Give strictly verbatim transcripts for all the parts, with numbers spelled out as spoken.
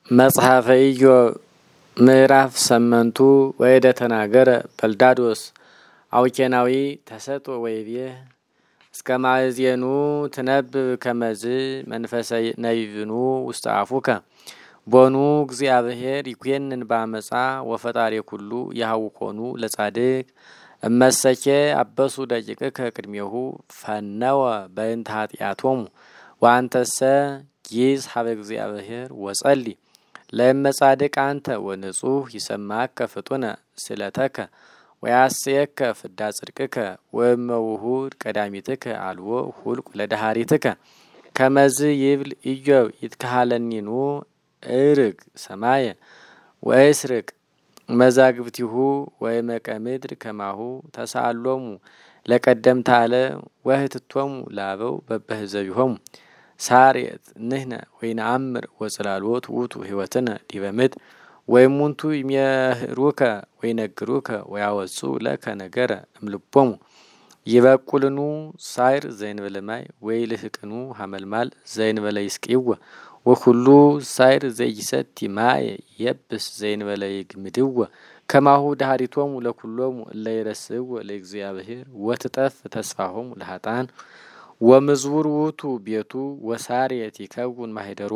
መጽሐፈ ኢዮብ ምዕራፍ ሰመንቱ ወይደ ተናገረ በልዳዶስ አውኬናዊ ተሰጦ ወይቤ እስከ ማእዜኑ ትነብብ ከመዝ መንፈሰ ነቢብኑ ውስተ አፉከ ቦኑ እግዚአብሔር ይኩየንን ባመጻ ወፈጣሪ ኩሉ ያውኮኑ ለጻድቅ እመሰኬ አበሱ ደቂቅከ ቅድሜሁ ፈነወ በእንተ ኃጢአቶሙ ወአንተሰ ጊዝ ሀበ እግዚአብሔር ወጸሊ ለመጻድቅ አንተ ወንጹህ ይሰማከ ፍጡነ ስለተከ ወያስየከ ፍዳ ጽድቅከ ወመውሁድ ቀዳሚትከ አልዎ ሁልቁ ለዳሃሪትከ ከመዝ ይብል ኢዮብ ይትካሃለኒኑ እርግ ሰማየ ወይስርቅ መዛግብቲሁ ወይመቀምድር ከማሁ ተሳሎሙ ለቀደምት አለ ወህትቶሙ ላበው በበህዘቢሆሙ ሳሬት ንህነ ወይነአምር ወጽላልዎት ውቱ ህይወትነ ዲበምት ወይሙንቱ ይምህሩከ ወይነግሩከ ወያወጹ ለከ ነገረ እምልቦሙ ይበቁልኑ ሳይር ዘይንበለማይ ወይልህቅኑ ሀመልማል ዘይንበለ ይስቅይወ ወኩሉ ሳይር ዘይሰቲ ማየ የብስ ዘይንበለ ይግምድወ ከማሁ ዳሃሪቶሙ ለኩሎሙ ለይረስው ለእግዚአብሔር ወትጠፍ ተስፋሆሙ ለሃጣን ወምዝውር ውቱ ቤቱ ወሳሬት ይከውን ማህደሮ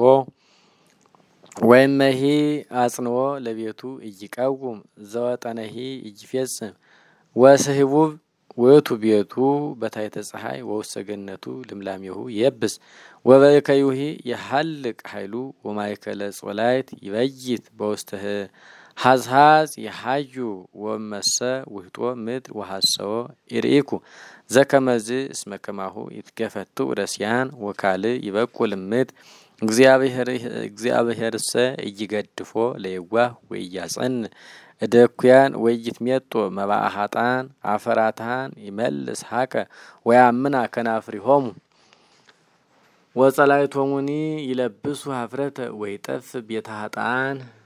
ወይመሂ አጽንኦ ለቤቱ እይቀውም ዘወጠነሂ እይፈጽም ወስህቡብ ውቱ ቤቱ በታይተ ፀሐይ ወውሰገነቱ ልምላሜሁ የብስ ወበከዩሂ የሐልቅ ኃይሉ ወማይከለ ጾላይት ይበይት በውስተ ሀዝሃዝ የሃዩ ወመሰ ውህጦ ምድር ወሐሰዎ ኢርኢኩ ዘከመዝ እስመ ከማሁ ይትገፈቱ ረስያን ወካል ይበቁል ምድ እግዚአብሔር እግዚአብሔርሰ እይገድፎ ለይዋህ ወይያጸን እደኩያን ወይትሜጦ መባሃጣን አፈራታን ይመልስ ሀከ ወያምና ከናፍሪሆሙ ወጸላይቶሙኒ ይለብሱ ሀፍረተ ወይጠፍ ቤታሃጣን